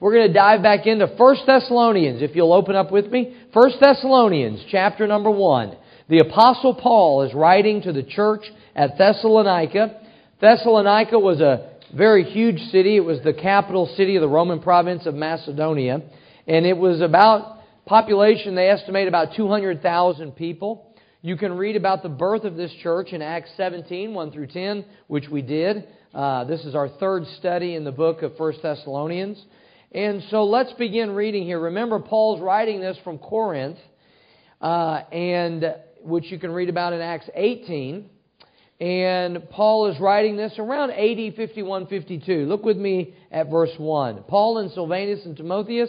We're going to dive back into 1 Thessalonians, if you'll open up with me. 1 Thessalonians, chapter number 1. The Apostle Paul is writing to the church at Thessalonica. Thessalonica was a very huge city. It was the capital city of the Roman province of Macedonia. And it was about population, they estimate about 200,000 people. You can read about the birth of this church in Acts 17, 1 through 10, which we did. This is our third study in the book of 1 Thessalonians. And so let's begin reading here. Remember, Paul's writing this from Corinth, and which you can read about in Acts 18. And Paul is writing this around AD 51, 52. Look with me at verse 1. Paul and Silvanus and Timotheus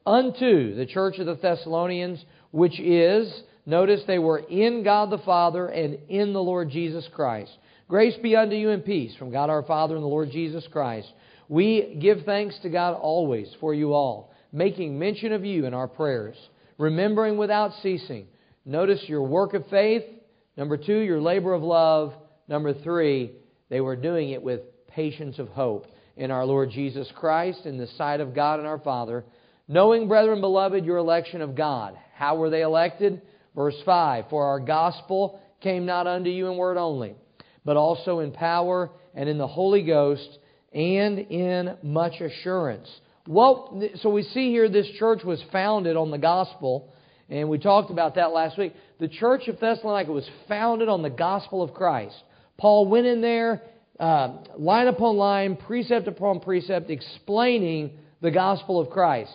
unto the church of the Thessalonians, which is, notice they were in God the Father and in the Lord Jesus Christ. Grace be unto you and peace from God our Father and the Lord Jesus Christ. We give thanks to God always for you all, making mention of you in our prayers, remembering without ceasing. Notice your work of faith. Number 2, your labor of love. Number 3, they were doing it with patience of hope in our Lord Jesus Christ, in the sight of God and our Father. Knowing, brethren, beloved, your election of God. How were they elected? Verse 5, for our gospel came not unto you in word only, but also in power and in the Holy Ghost and in much assurance. Well, so we see here this church was founded on the gospel, and we talked about that last week. The church of Thessalonica was founded on the gospel of Christ. Paul went in there, line upon line, precept upon precept, explaining the gospel of Christ.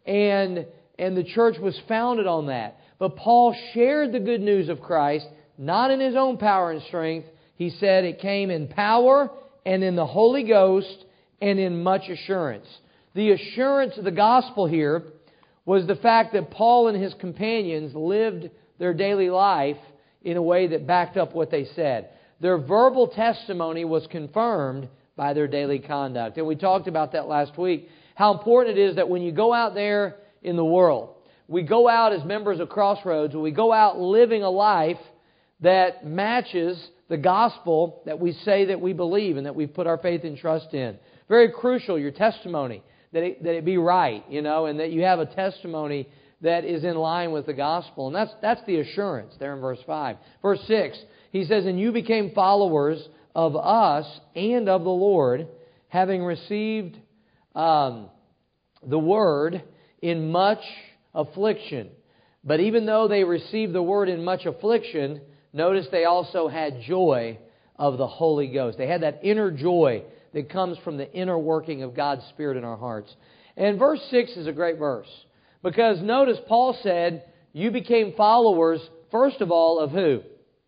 And the church was founded on that. But Paul shared the good news of Christ, not in his own power and strength. He said it came in power and in the Holy Ghost and in much assurance. The assurance of the gospel here was the fact that Paul and his companions lived their daily life in a way that backed up what they said. Their verbal testimony was confirmed by their daily conduct. And we talked about that last week, how important it is that when you go out there in the world, we go out as members of Crossroads, we go out living a life that matches the gospel that we say that we believe and that we've put our faith and trust in. Very crucial, your testimony, that it be right, and that you have a testimony that is in line with the gospel. And that's the assurance there in verse 5. Verse 6, he says, and you became followers of us and of the Lord, having received the word in much affliction. But even though they received the word in much affliction, notice they also had joy of the Holy Ghost. They had that inner joy that comes from the inner working of God's Spirit in our hearts. And verse 6 is a great verse. Because notice Paul said, you became followers, first of all, of who?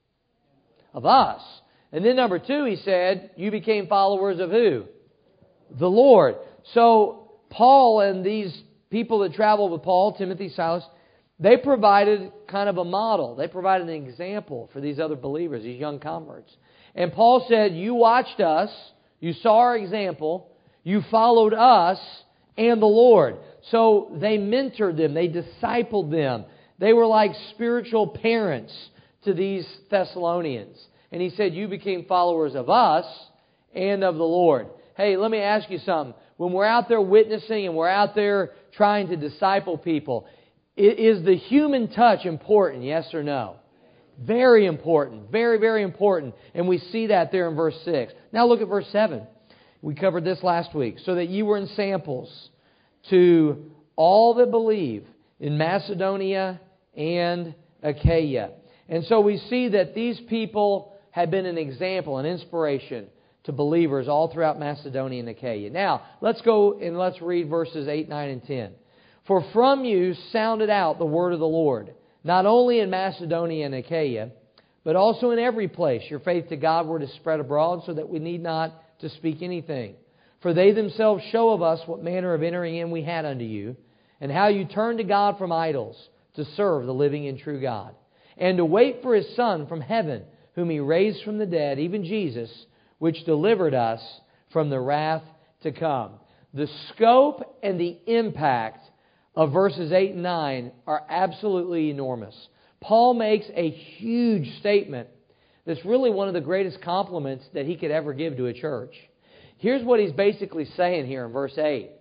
Of us. And then number 2, he said, you became followers of who? The Lord. So Paul and these people that traveled with Paul, Timothy, Silas, they provided kind of a model. They provided an example for these other believers, these young converts. And Paul said, you watched us, you saw our example, you followed us and the Lord. So they mentored them, they discipled them. They were like spiritual parents to these Thessalonians. And he said, you became followers of us and of the Lord. Hey, let me ask you something. When we're out there witnessing and we're out there trying to disciple people, is the human touch important, yes or no? Very important. Very, very important. And we see that there in verse 6. Now look at verse 7. We covered this last week. So that you were in samples to all that believe in Macedonia and Achaia. And so we see that these people had been an example, an inspiration to believers all throughout Macedonia and Achaia. Now, let's go and let's read verses 8, 9, and 10. For from you sounded out the word of the Lord, not only in Macedonia and Achaia, but also in every place. Your faith to Godward is spread abroad, so that we need not to speak anything. For they themselves show of us what manner of entering in we had unto you, and how you turned to God from idols to serve the living and true God, and to wait for His Son from heaven, whom He raised from the dead, even Jesus, which delivered us from the wrath to come. The scope and the impact of verses 8 and 9 are absolutely enormous. Paul makes a huge statement that's really one of the greatest compliments that he could ever give to a church. Here's what he's basically saying here in verse 8.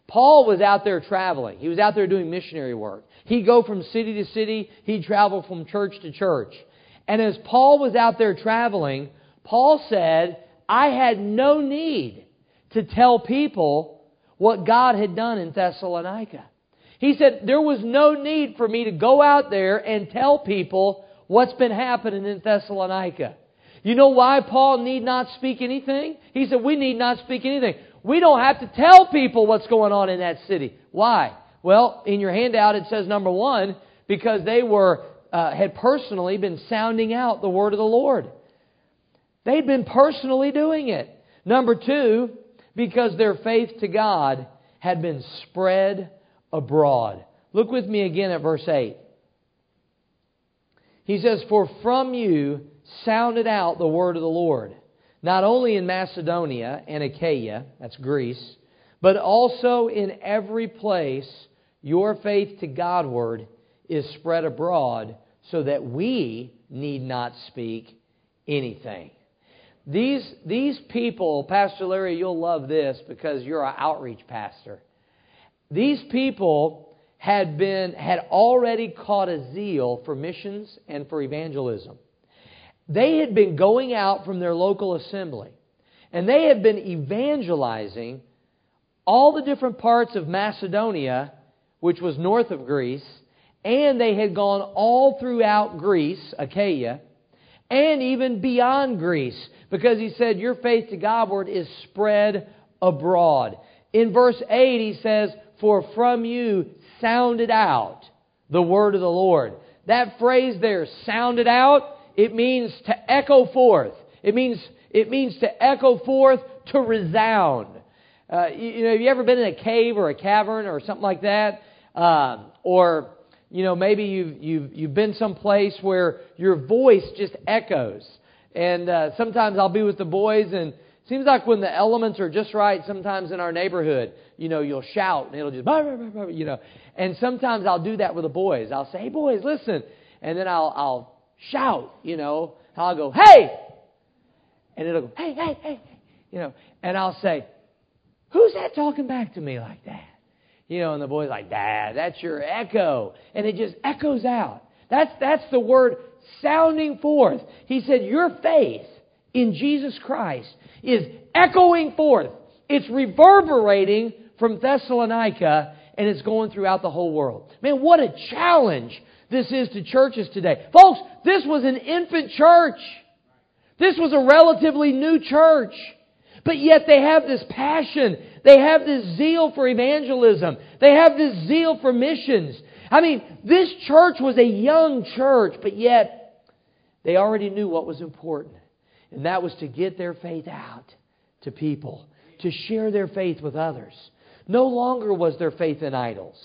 Paul was out there traveling. He was out there doing missionary work. He'd go from city to city. He'd travel from church to church. And as Paul was out there traveling, Paul said, I had no need to tell people what God had done in Thessalonica. He said, there was no need for me to go out there and tell people what's been happening in Thessalonica. You know why Paul need not speak anything? He said, we need not speak anything. We don't have to tell people what's going on in that city. Why? Well, in your handout it says, number one, because they had personally been sounding out the word of the Lord. They'd been personally doing it. Number two, because their faith to God had been spread abroad. Look with me again at verse 8. He says, for from you sounded out the word of the Lord, not only in Macedonia and Achaia, that's Greece, but also in every place your faith to Godward is spread abroad, so that we need not speak anything. These people, Pastor Larry, you'll love this because you're an outreach pastor. These people had already caught a zeal for missions and for evangelism. They had been going out from their local assembly, and they had been evangelizing all the different parts of Macedonia, which was north of Greece, and they had gone all throughout Greece, Achaia, and even beyond Greece, because he said, your faith to Godward is spread abroad. In verse 8 he says, for from you sounded out the word of the Lord. That phrase there, sounded out, it means to echo forth. It means to echo forth, to resound. Have you ever been in a cave or a cavern or something like that? Or maybe you've been someplace where your voice just echoes. And sometimes I'll be with the boys, and it seems like when the elements are just right, sometimes in our neighborhood, you'll shout, and it'll just, And sometimes I'll do that with the boys. I'll say, hey, boys, listen. And then I'll shout, I'll go, hey! And it'll go, hey, hey, hey, hey. And I'll say, who's that talking back to me like that? And the boy's like, Dad, that's your echo. And it just echoes out. That's the word sounding forth. He said, your faith in Jesus Christ is echoing forth. It's reverberating from Thessalonica, and it's going throughout the whole world. Man, what a challenge this is to churches today. Folks, this was an infant church. This was a relatively new church. But yet they have this passion. They have this zeal for evangelism. They have this zeal for missions. I mean, this church was a young church, but yet they already knew what was important. And that was to get their faith out to people, to share their faith with others. No longer was their faith in idols,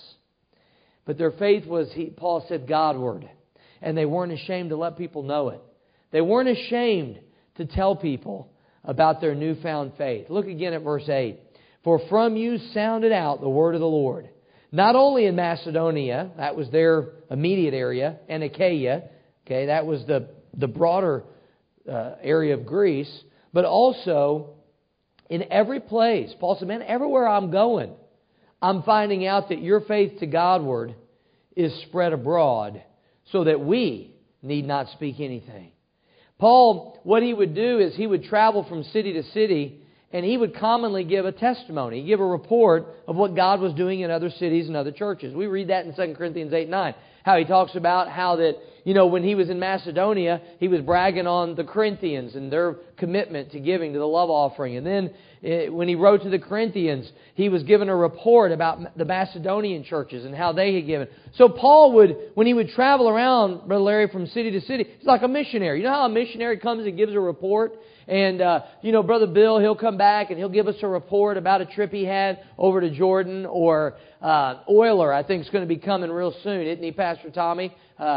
but their faith was, Paul said, Godward. And they weren't ashamed to let people know it. They weren't ashamed to tell people about their newfound faith. Look again at verse 8. For from you sounded out the word of the Lord, not only in Macedonia, that was their immediate area, and Achaia, okay, that was the broader area of Greece, but also in every place. Paul said, man, everywhere I'm going, I'm finding out that your faith to Godward is spread abroad, so that we need not speak anything. Paul, what he would do is he would travel from city to city, and he would commonly give a testimony. He'd give a report of what God was doing in other cities and other churches. We read that in 2 Corinthians 8:9. How he talks about how that, when he was in Macedonia, he was bragging on the Corinthians and their commitment to giving to the love offering. And then when he wrote to the Corinthians, he was given a report about the Macedonian churches and how they had given. So Paul when he would travel around, Brother Larry, from city to city, he's like a missionary. You know how a missionary comes and gives a report? And, Brother Bill, he'll come back and he'll give us a report about a trip he had over to Jordan. Or Euler, I think, is going to be coming real soon. Isn't he, Pastor Tommy?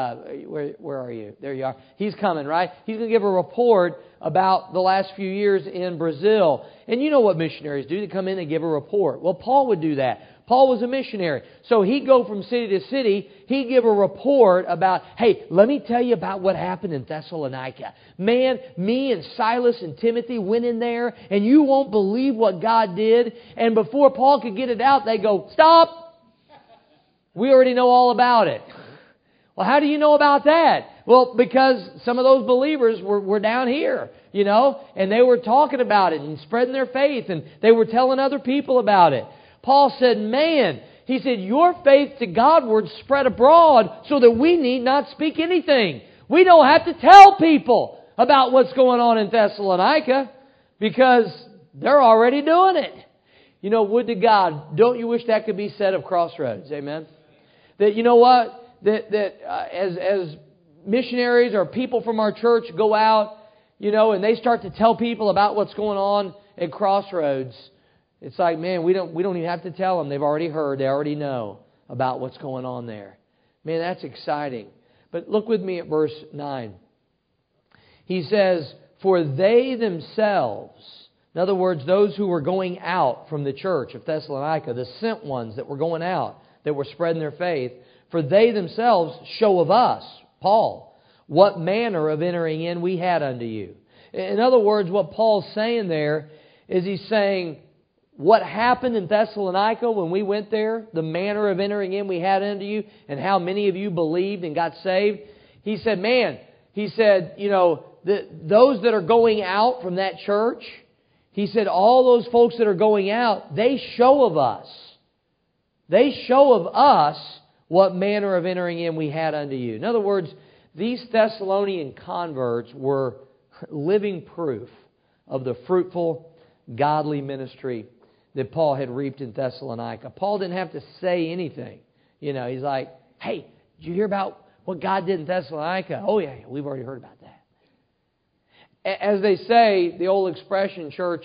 Where are you? There you are. He's coming, right? He's going to give a report about the last few years in Brazil. And you know what missionaries do. They come in and give a report. Well, Paul would do that. Paul was a missionary. So he'd go from city to city. He'd give a report about, hey, let me tell you about what happened in Thessalonica. Man, me and Silas and Timothy went in there, and you won't believe what God did. And before Paul could get it out, they go, stop! We already know all about it. Well, how do you know about that? Well, because some of those believers were down here, and they were talking about it and spreading their faith, and they were telling other people about it. Paul said, he said, your faith to Godward spread abroad so that we need not speak anything. We don't have to tell people about what's going on in Thessalonica because they're already doing it. Would to God, don't you wish that could be said of Crossroads? Amen? That, you know what? As missionaries or people from our church go out, and they start to tell people about what's going on at Crossroads, it's like, man, we don't even have to tell them. They've already heard. They already know about what's going on there. Man, that's exciting. But look with me at verse 9. He says, for they themselves, in other words, those who were going out from the church of Thessalonica, the sent ones that were going out, that were spreading their faith, for they themselves show of us, Paul, what manner of entering in we had unto you. In other words, what Paul's saying there is he's saying, what happened in Thessalonica when we went there, the manner of entering in we had unto you, and how many of you believed and got saved. He said, those that are going out from that church, he said, all those folks that are going out, they show of us. They show of us what manner of entering in we had unto you. In other words, these Thessalonian converts were living proof of the fruitful, godly ministry that Paul had reaped in Thessalonica. Paul didn't have to say anything. He's like, hey, did you hear about what God did in Thessalonica? Oh, yeah, we've already heard about that. As they say, the old expression, church,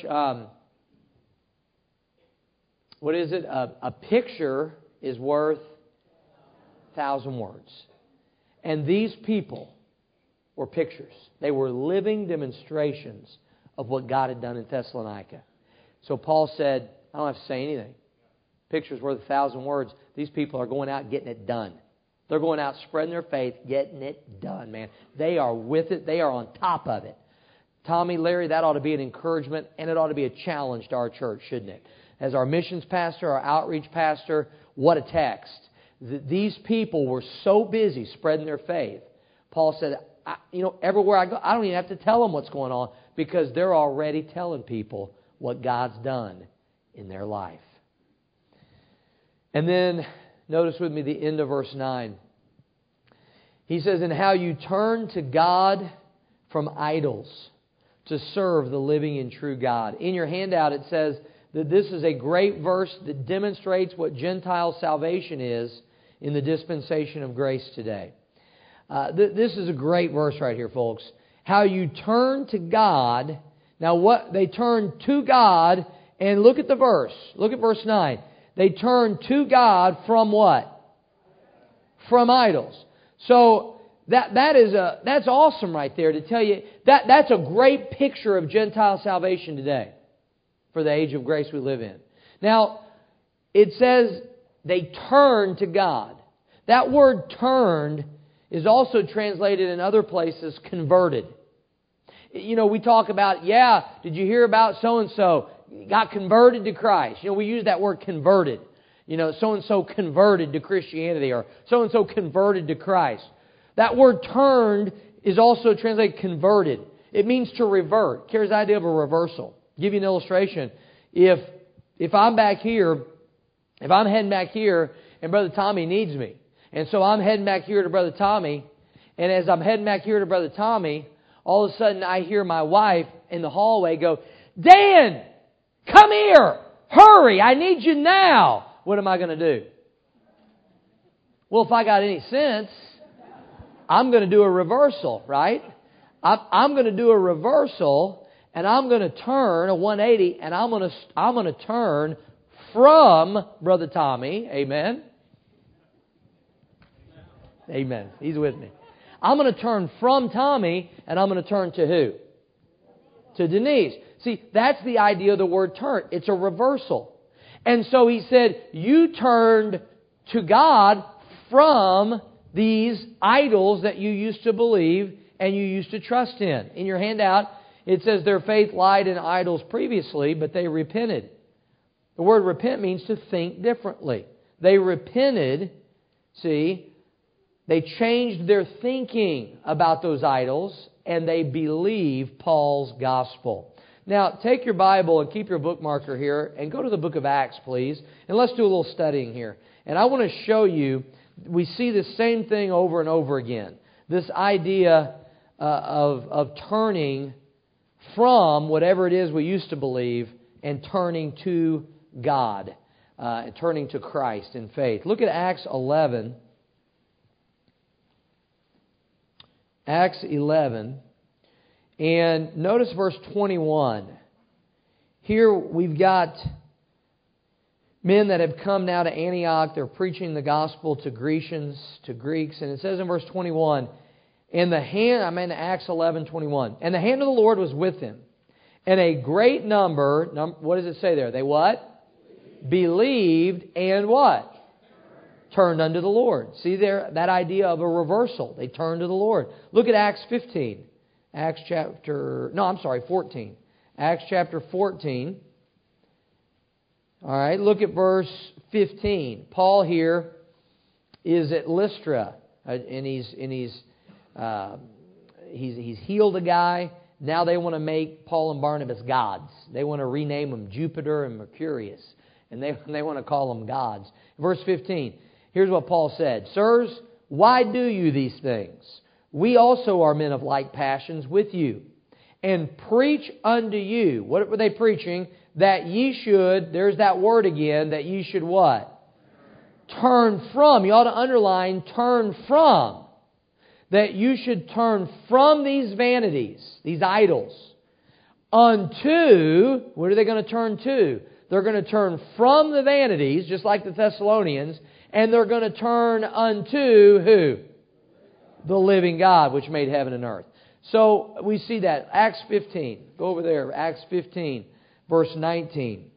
what is it? A picture is worth 1,000 words. And these people were pictures. They were living demonstrations of what God had done in Thessalonica. So Paul said, I don't have to say anything. Picture's worth 1,000 words. These people are going out getting it done. They're going out spreading their faith, getting it done, man. They are with it. They are on top of it. Tommy, Larry, that ought to be an encouragement, and it ought to be a challenge to our church, shouldn't it? As our missions pastor, our outreach pastor, what a text. These people were so busy spreading their faith. Paul said, everywhere I go, I don't even have to tell them what's going on because they're already telling people what God's done in their life. And then, notice with me the end of verse 9. He says, and how you turn to God from idols to serve the living and true God. In your handout it says that this is a great verse that demonstrates what Gentile salvation is in the dispensation of grace today. This is a great verse right here, folks. How you turn to God. Now, what they turn to God, and look at the verse. Look at verse 9. They turn to God from what? From idols. So that's awesome right there to tell you that's a great picture of Gentile salvation today for the age of grace we live in. Now, it says they turn to God. That word turned is also translated in other places converted. We talk about, did you hear about so-and-so got converted to Christ? We use that word converted. So-and-so converted to Christianity or so-and-so converted to Christ. That word turned is also translated converted. It means to revert. It carries the idea of a reversal. I'll give you an illustration. If I'm back here, if I'm heading back here and Brother Tommy needs me, and so I'm heading back here to Brother Tommy, and as I'm heading back here to Brother Tommy, all of a sudden I hear my wife in the hallway go, Dan, come here, hurry, I need you now. What am I going to do? Well, if I got any sense, I'm going to do a reversal, right? I'm going to do a reversal, and I'm going to turn a 180, and I'm going to turn from Brother Tommy. Amen. Amen. He's with me. I'm going to turn from Tommy, and I'm going to turn to who? To Denise. See, that's the idea of the word turn. It's a reversal. And so he said, you turned to God from these idols that you used to believe and you used to trust in. In your handout, it says their faith lied in idols previously, but they repented. The word repent means to think differently. They repented, see, they changed their thinking about those idols, and they believe Paul's gospel. Now, take your Bible and keep your bookmarker here, and go to the book of Acts, please, and let's do a little studying here. And I want to show you, we see the same thing over and over again. This idea of turning from whatever it is we used to believe and turning to God, and turning to Christ in faith. Look at Acts 11. Acts 11. And notice verse 21. Here we've got men that have come now to Antioch. They're preaching the gospel to Grecians, to Greeks. And it says in verse 21, Acts 11:21. And the hand of the Lord was with him. And a great number, what does it say there? They what? Believed and what? Turned unto the Lord. See there, that idea of a reversal. They turned to the Lord. Look at Acts 15. 14. Acts chapter 14. All right, look at verse 15. Paul here is at Lystra, and he's healed a guy. Now they want to make Paul and Barnabas gods. They want to rename them Jupiter and Mercurius, and they want to call them gods. Verse 15. Here's what Paul said: Sirs, why do you these things? We also are men of like passions with you, and preach unto you. What were they preaching? That ye should, there's that word again, that ye should what? Turn from. You ought to underline turn from. That you should turn from these vanities, these idols, unto, what are they going to turn to? They're going to turn from the vanities, just like the Thessalonians, and they're going to turn unto who? The living God, which made heaven and earth. So we see that. Acts 15. Go over there. Acts 15, verse 19.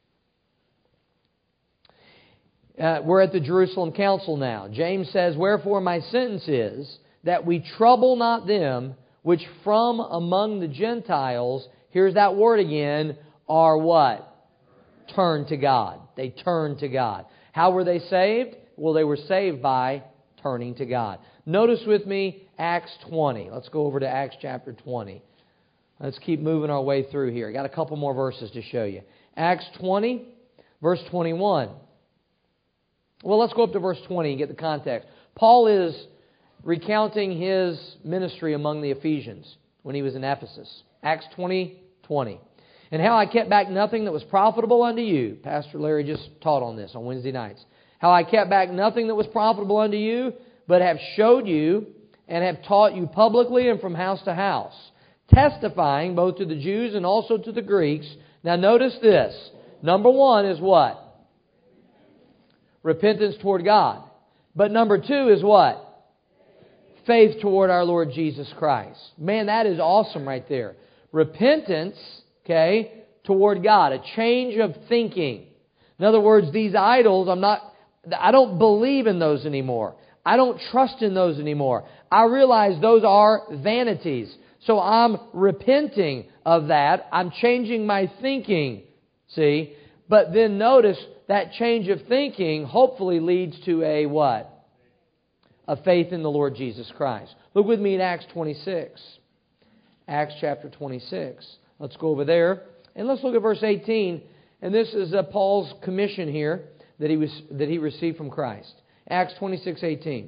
We're at the Jerusalem Council now. James says, Wherefore my sentence is that we trouble not them which from among the Gentiles, here's that word again, are what? Turn to God. They turned to God. How were they saved? Well, they were saved by turning to God. Notice with me Acts 20. Let's go over to Acts chapter 20. Let's keep moving our way through here. I got a couple more verses to show you. Acts 20, verse 21. Well, let's go up to verse 20 and get the context. Paul is recounting his ministry among the Ephesians when he was in Ephesus. Acts 20:20. And how I kept back nothing that was profitable unto you. Pastor Larry just taught on this on Wednesday nights. How I kept back nothing that was profitable unto you, but have showed you and have taught you publicly and from house to house, testifying both to the Jews and also to the Greeks. Now notice this. Number one is what? Repentance toward God. But number two is what? Faith toward our Lord Jesus Christ. Man, that is awesome right there. Repentance, okay, toward God. A change of thinking. In other words, these idols, I don't believe in those anymore. I don't trust in those anymore. I realize those are vanities. So I'm repenting of that. I'm changing my thinking. See? But then notice that change of thinking hopefully leads to a what? A faith in the Lord Jesus Christ. Look with me in Acts 26. Acts chapter 26. Let's go over there. And let's look at verse 18. And this is Paul's commission here that he received from Christ. Acts 26:18.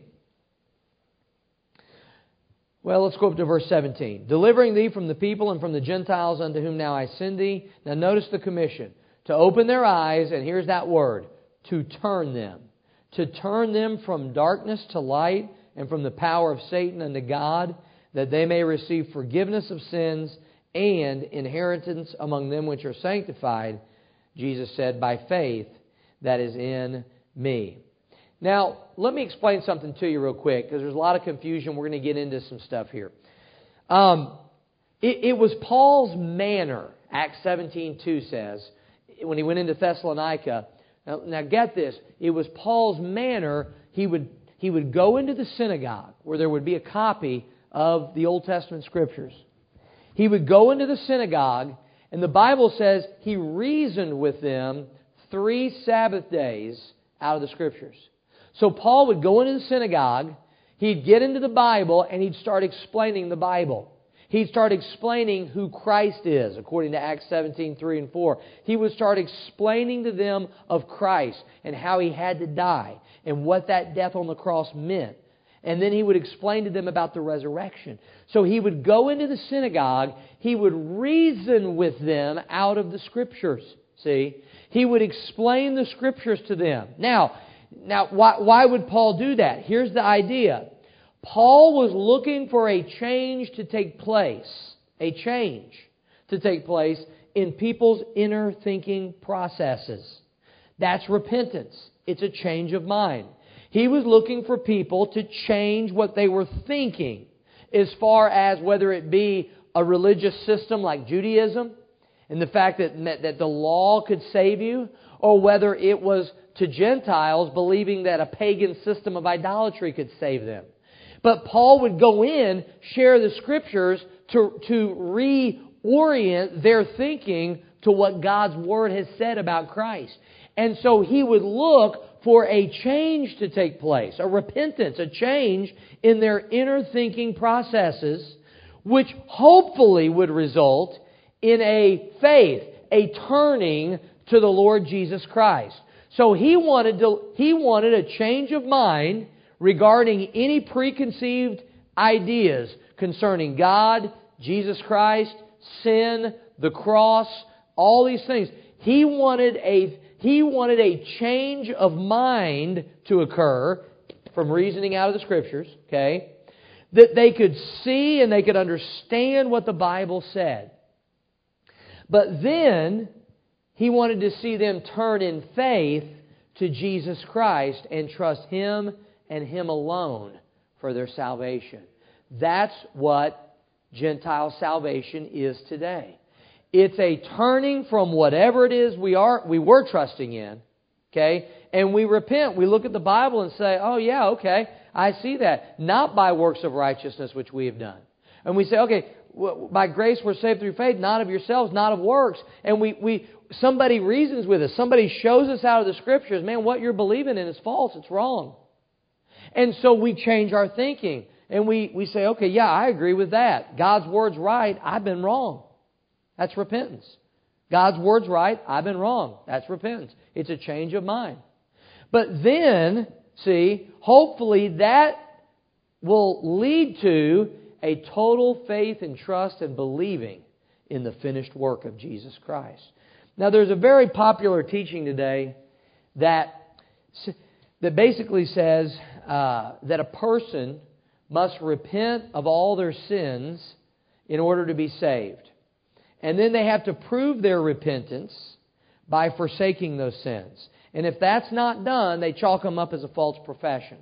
Well, let's go up to verse 17. Delivering thee from the people and from the Gentiles unto whom now I send thee. Now notice the commission. To open their eyes, and here's that word, to turn them. To turn them from darkness to light and from the power of Satan unto God, that they may receive forgiveness of sins and inheritance among them which are sanctified, Jesus said, by faith that is in me. Now, let me explain something to you real quick, because there's a lot of confusion. We're going to get into some stuff here. It was Paul's manner, Acts 17:2 says, when he went into Thessalonica. Now get this. It was Paul's manner. He would go into the synagogue where there would be a copy of the Old Testament Scriptures. He would go into the synagogue, and the Bible says he reasoned with them 3 Sabbath days out of the Scriptures. So Paul would go into the synagogue, he'd get into the Bible, and he'd start explaining the Bible. He'd start explaining who Christ is, according to Acts 17:3 and 4. He would start explaining to them of Christ and how He had to die and what that death on the cross meant. And then he would explain to them about the resurrection. So he would go into the synagogue, he would reason with them out of the Scriptures. See? He would explain the Scriptures to them. Now, why would Paul do that? Here's the idea. Paul was looking for a change to take place. A change to take place in people's inner thinking processes. That's repentance. It's a change of mind. He was looking for people to change what they were thinking as far as whether it be a religious system like Judaism and the fact that the law could save you, or whether it was to Gentiles believing that a pagan system of idolatry could save them. But Paul would go in, share the Scriptures to reorient their thinking to what God's Word has said about Christ. And so he would look for a change to take place, a repentance, a change in their inner thinking processes, which hopefully would result in a faith, a turning to the Lord Jesus Christ. So he wanted a change of mind regarding any preconceived ideas concerning God, Jesus Christ, sin, the cross, all these things. He wanted a change of mind to occur from reasoning out of the Scriptures, okay? That they could see and they could understand what the Bible said. But then he wanted to see them turn in faith to Jesus Christ and trust Him and Him alone for their salvation. That's what Gentile salvation is today. It's a turning from whatever it is we were trusting in, okay? And we repent. We look at the Bible and say, oh yeah, okay, I see that. Not by works of righteousness which we have done. And we say, okay, by grace we're saved through faith, not of yourselves, not of works. And somebody reasons with us. Somebody shows us out of the Scriptures, man, what you're believing in is false. It's wrong. And so we change our thinking. And we say, okay, yeah, I agree with that. God's Word's right. I've been wrong. That's repentance. God's Word's right. I've been wrong. That's repentance. It's a change of mind. But then, see, hopefully that will lead to a total faith and trust and believing in the finished work of Jesus Christ. Now, there's a very popular teaching today that basically says that a person must repent of all their sins in order to be saved. And then they have to prove their repentance by forsaking those sins. And if that's not done, they chalk them up as a false profession.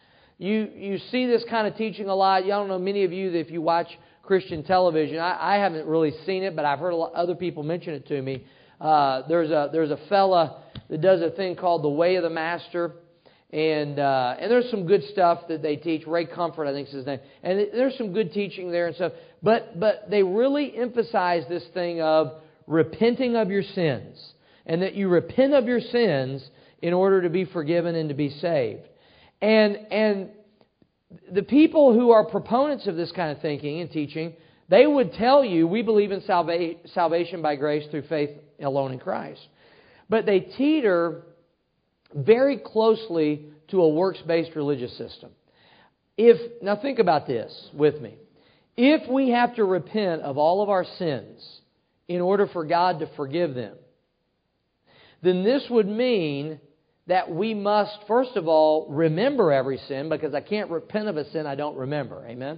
You see this kind of teaching a lot. I don't know, many of you, if you watch Christian television, I haven't really seen it, but I've heard other people mention it to me. There's a fella that does a thing called The Way of the Master. And there's some good stuff that they teach. Ray Comfort, I think is his name. And there's some good teaching there and stuff. But they really emphasize this thing of repenting of your sins. And that you repent of your sins in order to be forgiven and to be saved. And the people who are proponents of this kind of thinking and teaching, they would tell you, we believe in salvation by grace through faith alone in Christ. But they teeter very closely to a works-based religious system. Now think about this with me. If we have to repent of all of our sins in order for God to forgive them, then this would mean that we must, first of all, remember every sin, because I can't repent of a sin I don't remember. Amen?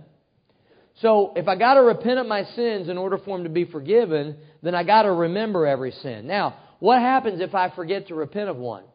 So if I got to repent of my sins in order for them to be forgiven, then I got to remember every sin. Now, what happens if I forget to repent of one?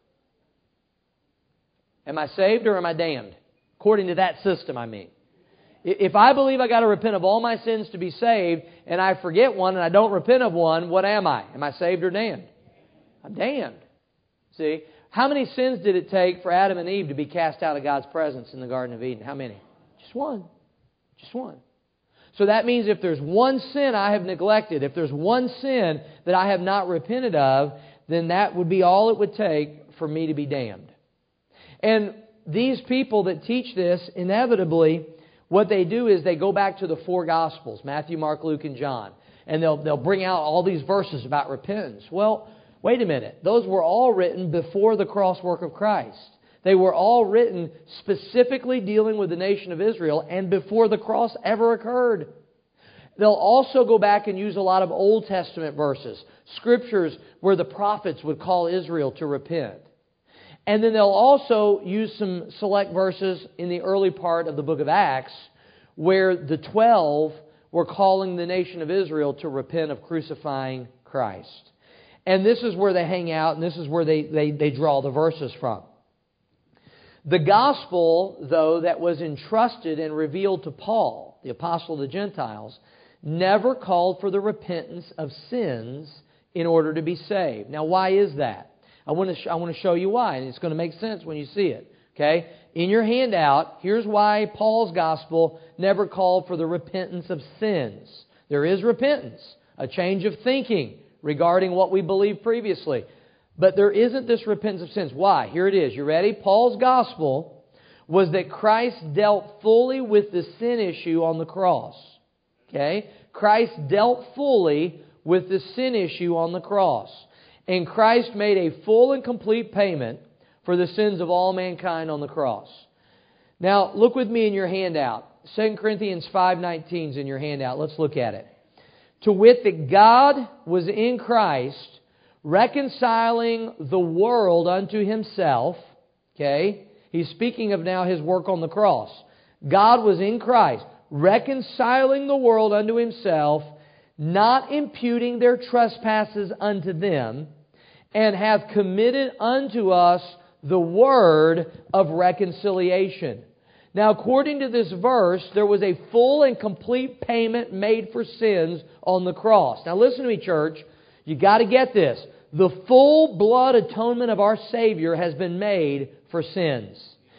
Am I saved or am I damned? According to that system, I mean. If I believe I got to repent of all my sins to be saved, and I forget one and I don't repent of one, what am I? Am I saved or damned? I'm damned. See? How many sins did it take for Adam and Eve to be cast out of God's presence in the Garden of Eden? How many? Just one. Just one. So that means if there's one sin I have neglected, if there's one sin that I have not repented of, then that would be all it would take for me to be damned. And these people that teach this, inevitably, what they do is they go back to the four Gospels, Matthew, Mark, Luke, and John. And they'll bring out all these verses about repentance. Well, wait a minute. Those were all written before the cross work of Christ. They were all written specifically dealing with the nation of Israel and before the cross ever occurred. They'll also go back and use a lot of Old Testament verses, scriptures where the prophets would call Israel to repent. And then they'll also use some select verses in the early part of the book of Acts where the 12 were calling the nation of Israel to repent of crucifying Christ. And this is where they hang out, and this is where they draw the verses from. The gospel, though, that was entrusted and revealed to Paul, the apostle of the Gentiles, never called for the repentance of sins in order to be saved. Now, why is that? I want to show you why, and it's going to make sense when you see it. Okay? In your handout, here's why Paul's gospel never called for the repentance of sins. There is repentance, a change of thinking regarding what we believed previously. But there isn't this repentance of sins. Why? Here it is. You ready? Paul's gospel was that Christ dealt fully with the sin issue on the cross. Okay? Christ dealt fully with the sin issue on the cross. And Christ made a full and complete payment for the sins of all mankind on the cross. Now, look with me in your handout. 2 Corinthians 5:19 is in your handout. Let's look at it. To wit, that God was in Christ, reconciling the world unto Himself. Okay? He's speaking of now His work on the cross. God was in Christ, reconciling the world unto Himself, not imputing their trespasses unto them, and hath committed unto us the word of reconciliation. Now, according to this verse, there was a full and complete payment made for sins on the cross. Now, listen to me, church. You got to get this. The full blood atonement of our Savior has been made for sins.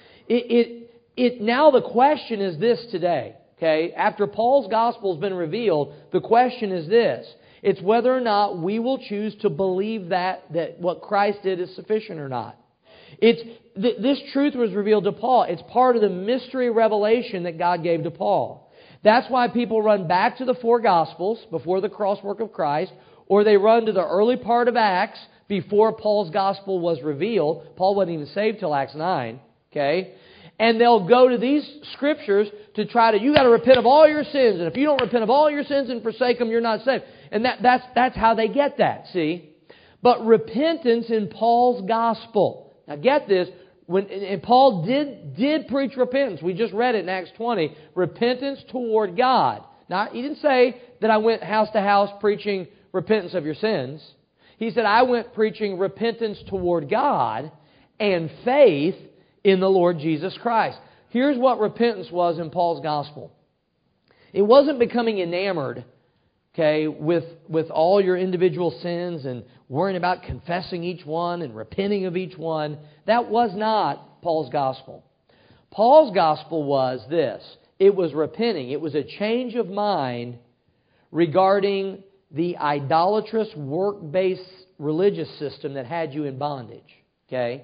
Now the question is this today. Okay? After Paul's gospel has been revealed, the question is this. It's whether or not we will choose to believe that what Christ did is sufficient or not. This truth was revealed to Paul. It's part of the mystery revelation that God gave to Paul. That's why people run back to the four Gospels before the cross work of Christ, or they run to the early part of Acts before Paul's Gospel was revealed. Paul wasn't even saved till Acts 9. Okay? And they'll go to these Scriptures to try to, you got to repent of all your sins, and if you don't repent of all your sins and forsake them, you're not saved. And that's how they get that, see? But repentance in Paul's Gospel. Now get this, and Paul did preach repentance. We just read it in Acts 20. Repentance toward God. Now, he didn't say that I went house to house preaching repentance of your sins. He said I went preaching repentance toward God and faith in the Lord Jesus Christ. Here's what repentance was in Paul's gospel. It wasn't becoming enamored, okay, with all your individual sins and worrying about confessing each one and repenting of each one. That was not Paul's gospel. Paul's gospel was this. It was repenting. It was a change of mind regarding the idolatrous work-based religious system that had you in bondage. Okay?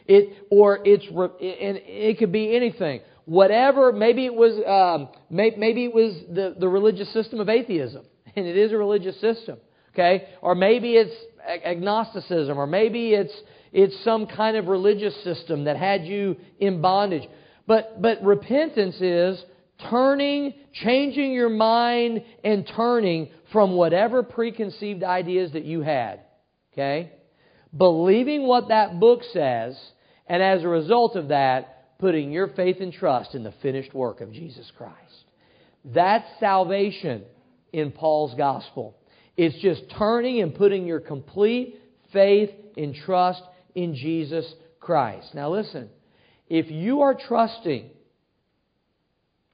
It could be anything. Whatever, maybe it was the religious system of atheism. And it is a religious system. Okay? Or maybe it's agnosticism, or maybe it's some kind of religious system that had you in bondage. But repentance is changing your mind and turning from whatever preconceived ideas that you had. Okay? Believing what that book says, and as a result of that, putting your faith and trust in the finished work of Jesus Christ. That's salvation in Paul's gospel. It's just turning and putting your complete faith and trust in Jesus Christ. Now listen, if you are trusting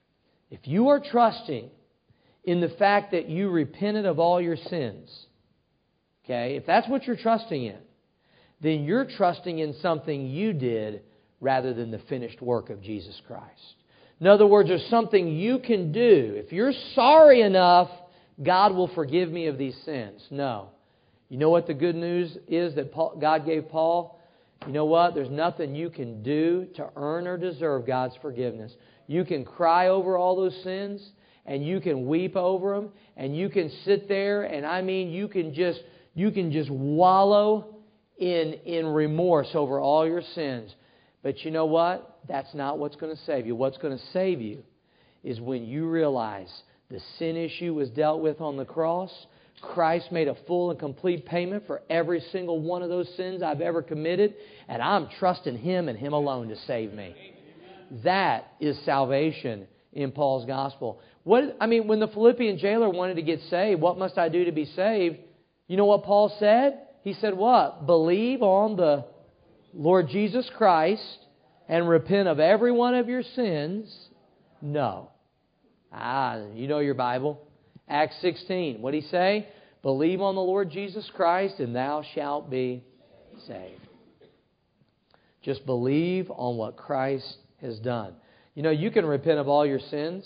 if you are trusting in the fact that you repented of all your sins, okay, if that's what you're trusting in, then you're trusting in something you did rather than the finished work of Jesus Christ. In other words, there's something you can do. If you're sorry enough, God will forgive me of these sins. No. You know what the good news is that God gave Paul? You know what? There's nothing you can do to earn or deserve God's forgiveness. You can cry over all those sins, and you can weep over them, and you can sit there, and I mean, you can just wallow in remorse over all your sins. But you know what? That's not what's going to save you. What's going to save you is when you realize the sin issue was dealt with on the cross. Christ made a full and complete payment for every single one of those sins I've ever committed, and I'm trusting Him and Him alone to save me. That is salvation in Paul's gospel. When the Philippian jailer wanted to get saved, what must I do to be saved? You know what Paul said? He said what? Believe on the Lord Jesus Christ and repent of every one of your sins? No. You know your Bible. Acts 16. What did he say? Believe on the Lord Jesus Christ and thou shalt be saved. Just believe on what Christ has done. You know, you can repent of all your sins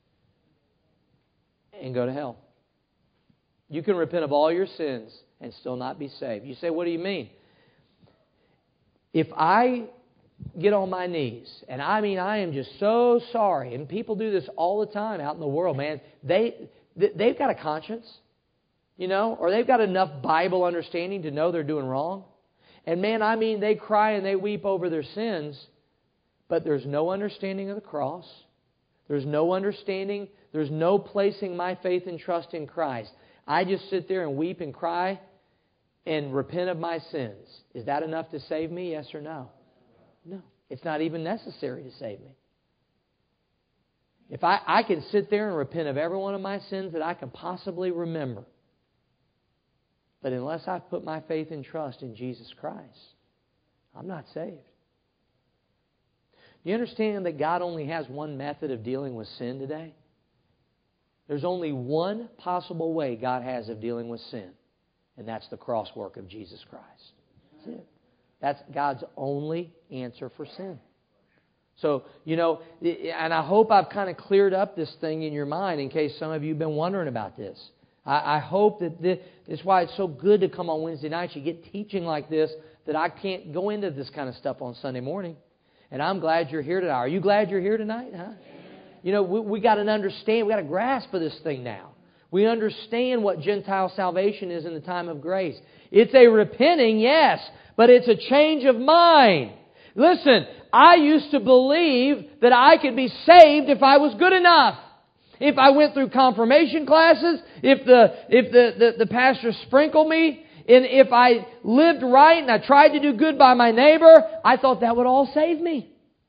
and go to hell. You can repent of all your sins and still not be saved. You say, what do you mean? If I get on my knees, and I am just so sorry, and people do this all the time out in the world, man. They've got a conscience, or they've got enough Bible understanding to know they're doing wrong. And man, they cry and they weep over their sins, but there's no understanding of the cross. There's no understanding. There's no placing my faith and trust in Christ. I just sit there and weep and cry and repent of my sins. Is that enough to save me? Yes or no? No. It's not even necessary to save me. If I can sit there and repent of every one of my sins that I can possibly remember, but unless I put my faith and trust in Jesus Christ, I'm not saved. Do you understand that God only has one method of dealing with sin today? There's only one possible way God has of dealing with sin, and that's the cross work of Jesus Christ. That's it. That's God's only answer for sin. So, and I hope I've kind of cleared up this thing in your mind in case some of you have been wondering about this. I hope that this is why it's so good to come on Wednesday nights. You get teaching like this that I can't go into this kind of stuff on Sunday morning. And I'm glad you're here tonight. Are you glad you're here tonight? Huh? We got to understand, we got to grasp of this thing now. We understand what Gentile salvation is in the time of grace. It's a repenting, yes, but it's a change of mind. Listen, I used to believe that I could be saved if I was good enough. If I went through confirmation classes, if the pastor sprinkled me, and if I lived right and I tried to do good by my neighbor, I thought that would all save me.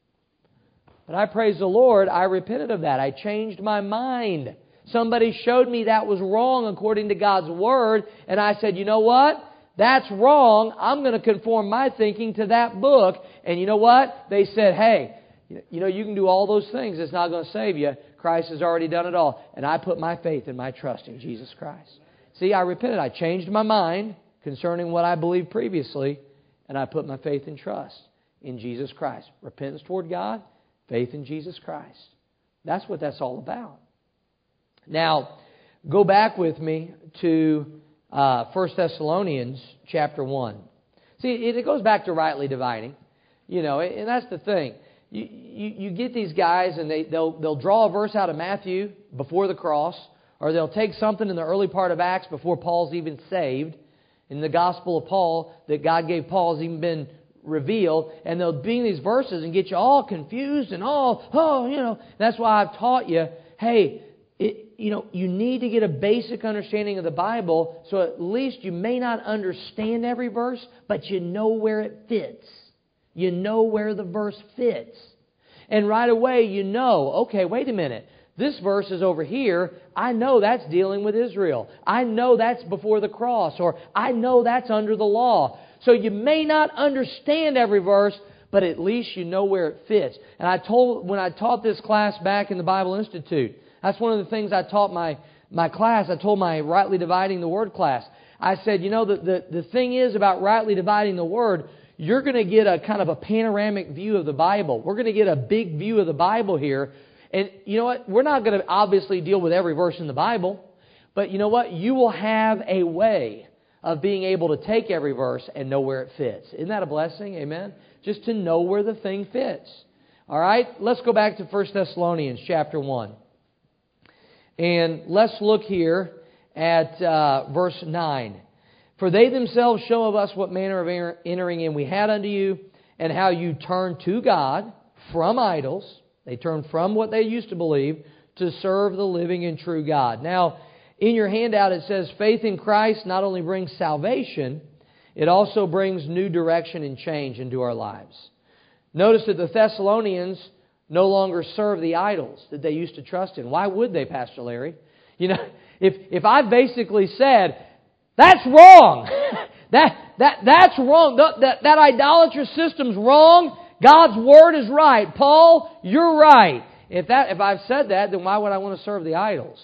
But I praise the Lord, I repented of that. I changed my mind. Somebody showed me that was wrong according to God's Word, and I said, you know what? That's wrong. I'm going to conform my thinking to that book. And you know what? They said, hey, you can do all those things. It's not going to save you. Christ has already done it all. And I put my faith and my trust in Jesus Christ. See, I repented. I changed my mind concerning what I believed previously, and I put my faith and trust in Jesus Christ. Repentance toward God, faith in Jesus Christ. That's what that's all about. Now, go back with me to 1 Thessalonians chapter 1. See, it goes back to rightly dividing. And that's the thing. You get these guys and they'll draw a verse out of Matthew before the cross, or they'll take something in the early part of Acts before Paul's even saved. In the Gospel of Paul that God gave Paul has even been revealed, and they'll bring these verses and get you all confused and That's why I've taught you, hey, you need to get a basic understanding of the Bible, so at least you may not understand every verse, but you know where it fits. You know where the verse fits. And right away okay, wait a minute. This verse is over here. I know that's dealing with Israel. I know that's before the cross, or I know that's under the law. So you may not understand every verse, but at least you know where it fits. And when I taught this class back in the Bible Institute, that's one of the things I taught my class. I told my Rightly Dividing the Word class. I said, the thing is about rightly dividing the Word, you're going to get a kind of a panoramic view of the Bible. We're going to get a big view of the Bible here. And you know what? We're not going to obviously deal with every verse in the Bible. But you know what? You will have a way of being able to take every verse and know where it fits. Isn't that a blessing? Amen? Just to know where the thing fits. All right? Let's go back to 1 Thessalonians chapter 1. And let's look here at verse 9. For they themselves show of us what manner of entering in we had unto you, and how you turned to God from idols. They turned from what they used to believe to serve the living and true God. Now, in your handout it says faith in Christ not only brings salvation, it also brings new direction and change into our lives. Notice that the Thessalonians no longer serve the idols that they used to trust in. Why would they, Pastor Larry? If I basically said, that's wrong. That's wrong. That idolatrous system's wrong. God's Word is right. Paul, you're right. If I've said that, then why would I want to serve the idols?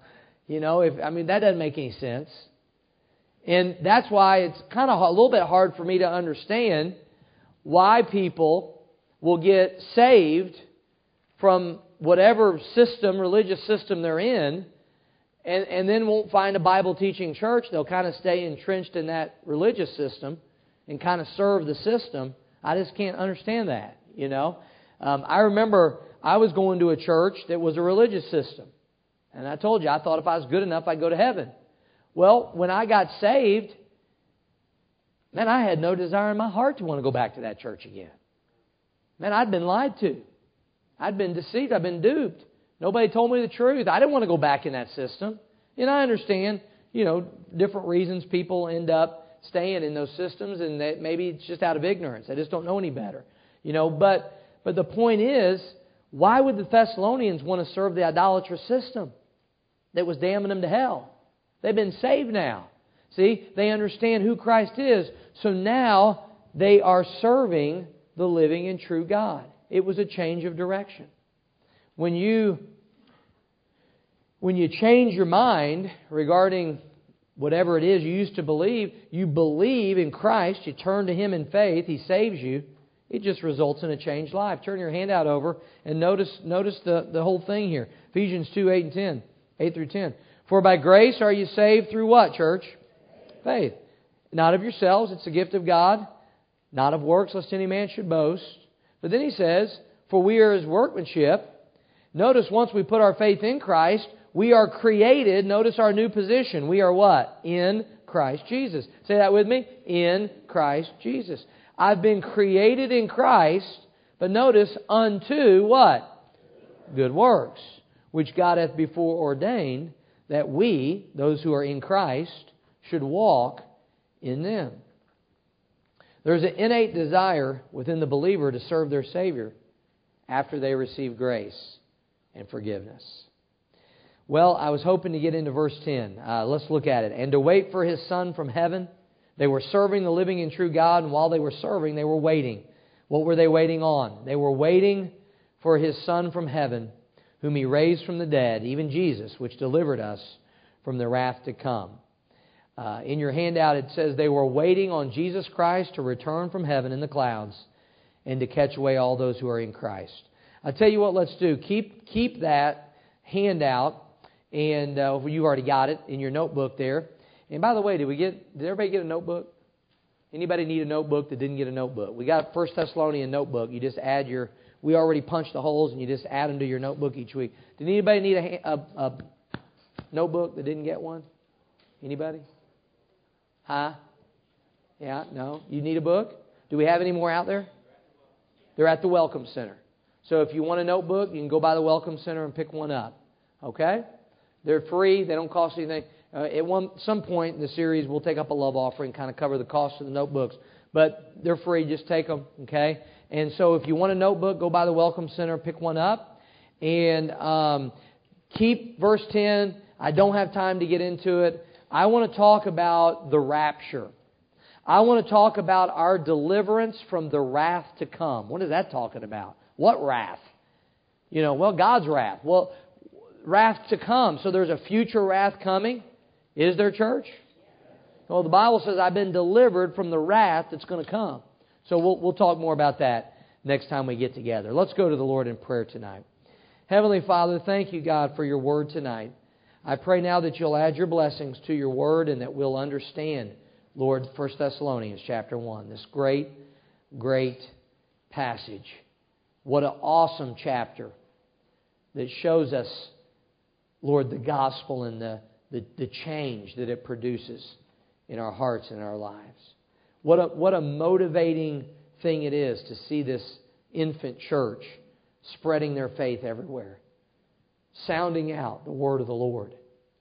That doesn't make any sense. And that's why it's kind of a little bit hard for me to understand why people will get saved from whatever religious system they're in, and then won't find a Bible-teaching church. They'll kind of stay entrenched in that religious system and kind of serve the system. I just can't understand that, I remember I was going to a church that was a religious system. And I told you, I thought if I was good enough, I'd go to heaven. Well, when I got saved, man, I had no desire in my heart to want to go back to that church again. Man, I'd been lied to. I'd been deceived. I'd been duped. Nobody told me the truth. I didn't want to go back in that system. And I understand, different reasons people end up staying in those systems, and that maybe it's just out of ignorance. They just don't know any better. But the point is, why would the Thessalonians want to serve the idolatrous system that was damning them to hell? They've been saved now. See, they understand who Christ is. So now they are serving the living and true God. It was a change of direction. When you change your mind regarding whatever it is you used to believe, you believe in Christ, you turn to Him in faith, He saves you, it just results in a changed life. Turn your handout over and notice the whole thing here. Ephesians 2, 8 through 10. For by grace are you saved through what, church? Faith. Not of yourselves, it's the gift of God, not of works, lest any man should boast. But then he says, for we are His workmanship. Notice once we put our faith in Christ, we are created. Notice our new position. We are what? In Christ Jesus. Say that with me. In Christ Jesus. I've been created in Christ, but notice, unto what? Good works, which God hath before ordained that we, those who are in Christ, should walk in them. There's an innate desire within the believer to serve their Savior after they receive grace and forgiveness. Well, I was hoping to get into verse 10. Let's look at it. And to wait for His Son from heaven. They were serving the living and true God, and while they were serving, they were waiting. What were they waiting on? They were waiting for His Son from heaven, whom He raised from the dead, even Jesus, which delivered us from the wrath to come. In your handout it says they were waiting on Jesus Christ to return from heaven in the clouds and to catch away all those who are in Christ. I'll tell you what, let's do. Keep that handout, and you already got it in your notebook there. And by the way, did everybody get a notebook? Anybody need a notebook that didn't get a notebook? We got a 1 Thessalonians notebook. You just add we already punched the holes, and you just add them to your notebook each week. Did anybody need a notebook that didn't get one? Anybody? Huh? Yeah? No? You need a book? Do we have any more out there? They're at the Welcome Center. So if you want a notebook, you can go by the Welcome Center and pick one up. Okay? They're free. They don't cost anything. At some point in the series, we'll take up a love offering, kind of cover the cost of the notebooks. But they're free. Just take them. Okay? And so if you want a notebook, go by the Welcome Center, pick one up. And keep verse 10. I don't have time to get into it. I want to talk about the rapture. I want to talk about our deliverance from the wrath to come. What is that talking about? What wrath? God's wrath. Well, wrath to come. So there's a future wrath coming. Is there, church? Well, the Bible says I've been delivered from the wrath that's going to come. So we'll talk more about that next time we get together. Let's go to the Lord in prayer tonight. Heavenly Father, thank you, God, for your word tonight. I pray now that you'll add your blessings to your word and that we'll understand, Lord, 1 Thessalonians chapter 1, this great, great passage. What an awesome chapter that shows us, Lord, the gospel and the change that it produces in our hearts and our lives. What a motivating thing it is to see this infant church spreading their faith everywhere, sounding out the word of the Lord.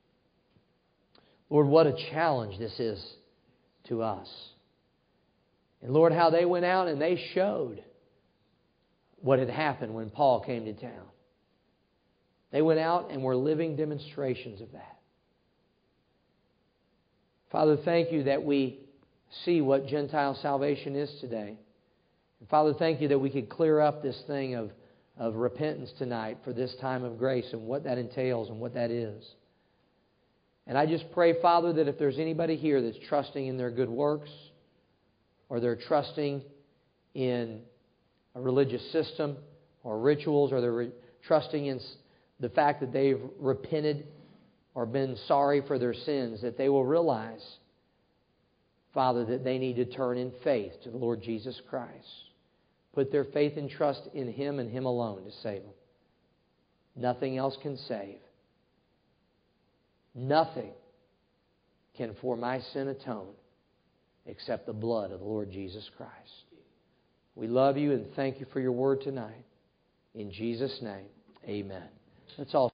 Lord, what a challenge this is to us. And Lord, how they went out and they showed what had happened when Paul came to town. They went out and were living demonstrations of that. Father, thank you that we see what Gentile salvation is today. And Father, thank you that we could clear up this thing of repentance tonight for this time of grace and what that entails and what that is. And I just pray, Father, that if there's anybody here that's trusting in their good works or they're trusting in a religious system or rituals or they're trusting in the fact that they've repented or been sorry for their sins, that they will realize, Father, that they need to turn in faith to the Lord Jesus Christ. Put their faith and trust in Him and Him alone to save them. Nothing else can save. Nothing can for my sin atone except the blood of the Lord Jesus Christ. We love you and thank you for your word tonight. In Jesus' name, amen. Let's all